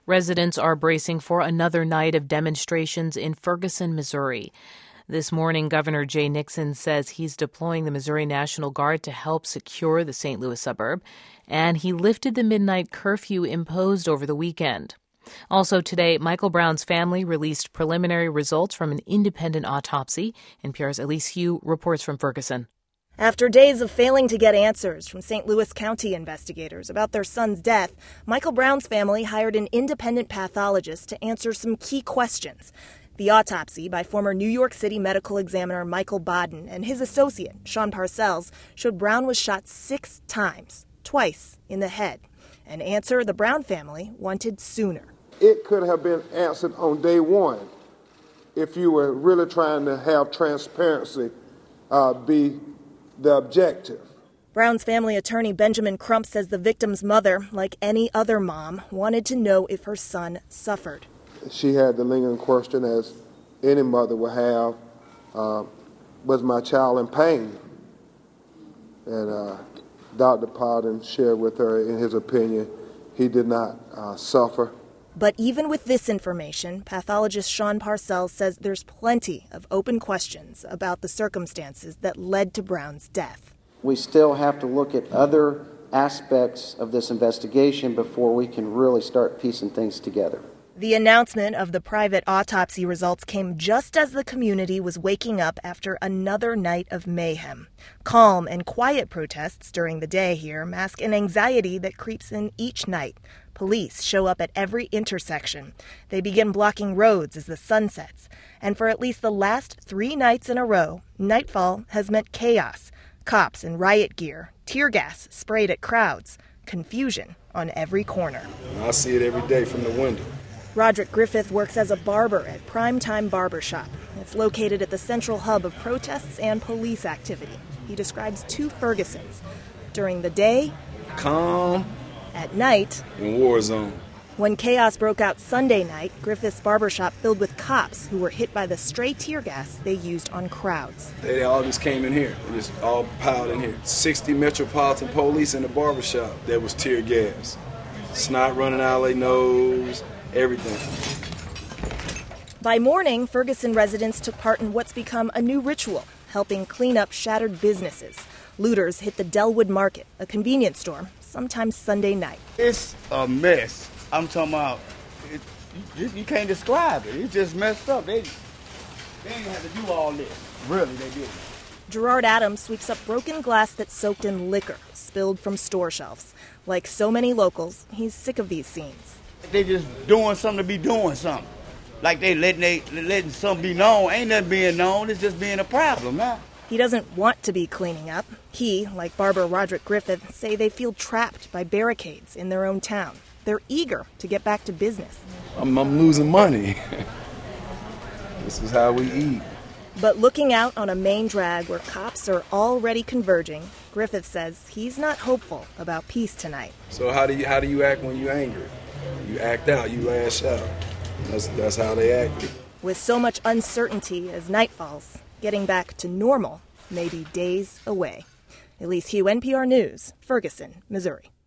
Residents are bracing for another night of demonstrations in Ferguson, Missouri. This morning, Governor Jay Nixon says he's deploying the Missouri National Guard to help secure the St. Louis suburb, and he lifted the midnight curfew imposed over the weekend. Also today, Michael Brown's family released preliminary results from an independent autopsy. NPR's Elise Hu reports from Ferguson. After days of failing to get answers from St. Louis County investigators about their son's death, Michael Brown's family hired an independent pathologist to answer some key questions. The autopsy by former New York City medical examiner Michael Baden and his associate, Sean Parcells, showed Brown was shot 6 times, twice in the head. An answer the Brown family wanted sooner. It could have been answered on day one if you were really trying to have transparency be the objective. Brown's family attorney Benjamin Crump says the victim's mother, like any other mom, wanted to know if her son suffered. She had the lingering question, as any mother would have, was my child in pain? And Dr. Pardon shared with her, in his opinion, he did not suffer. But even with this information, pathologist Sean Parcells says there's plenty of open questions about the circumstances that led to Brown's death. We still have to look at other aspects of this investigation before we can really start piecing things together. The announcement of the private autopsy results came just as the community was waking up after another night of mayhem. Calm and quiet protests during the day here mask an anxiety that creeps in each night. Police show up at every intersection. They begin blocking roads as the sun sets. And for at least the last 3 nights in a row, nightfall has meant chaos. Cops in riot gear, tear gas sprayed at crowds, confusion on every corner. I see it every day from the window. Roderick Griffith works as a barber at Primetime Barbershop. It's located at the central hub of protests and police activity. He describes 2 Fergusons. During the day, calm. At night, in war zone. When chaos broke out Sunday night, Griffith's barbershop filled with cops who were hit by the stray tear gas they used on crowds. They all just came in here. They just all piled in here. 60 Metropolitan Police in the barbershop. There was tear gas. Snot running out of their nose. Everything. By morning, Ferguson residents took part in what's become a new ritual, helping clean up shattered businesses. Looters hit the Delwood Market, a convenience store, sometime Sunday night. It's a mess. I'm talking about, you can't describe it. It's just messed up. They didn't have to do all this. Really, they didn't. Gerard Adams sweeps up broken glass that's soaked in liquor, spilled from store shelves. Like so many locals, he's sick of these scenes. They just doing something to be doing something. Like they letting something be known. Ain't nothing being known. It's just being a problem, man. He doesn't want to be cleaning up. He, like barber Roderick Griffith, say they feel trapped by barricades in their own town. They're eager to get back to business. I'm losing money. This is how we eat. But looking out on a main drag where cops are already converging, Griffith says he's not hopeful about peace tonight. So how do you act when you're angry? You act out, you lash out. That's how they act. With so much uncertainty as night falls, getting back to normal may be days away. Elise Hu, NPR News, Ferguson, Missouri.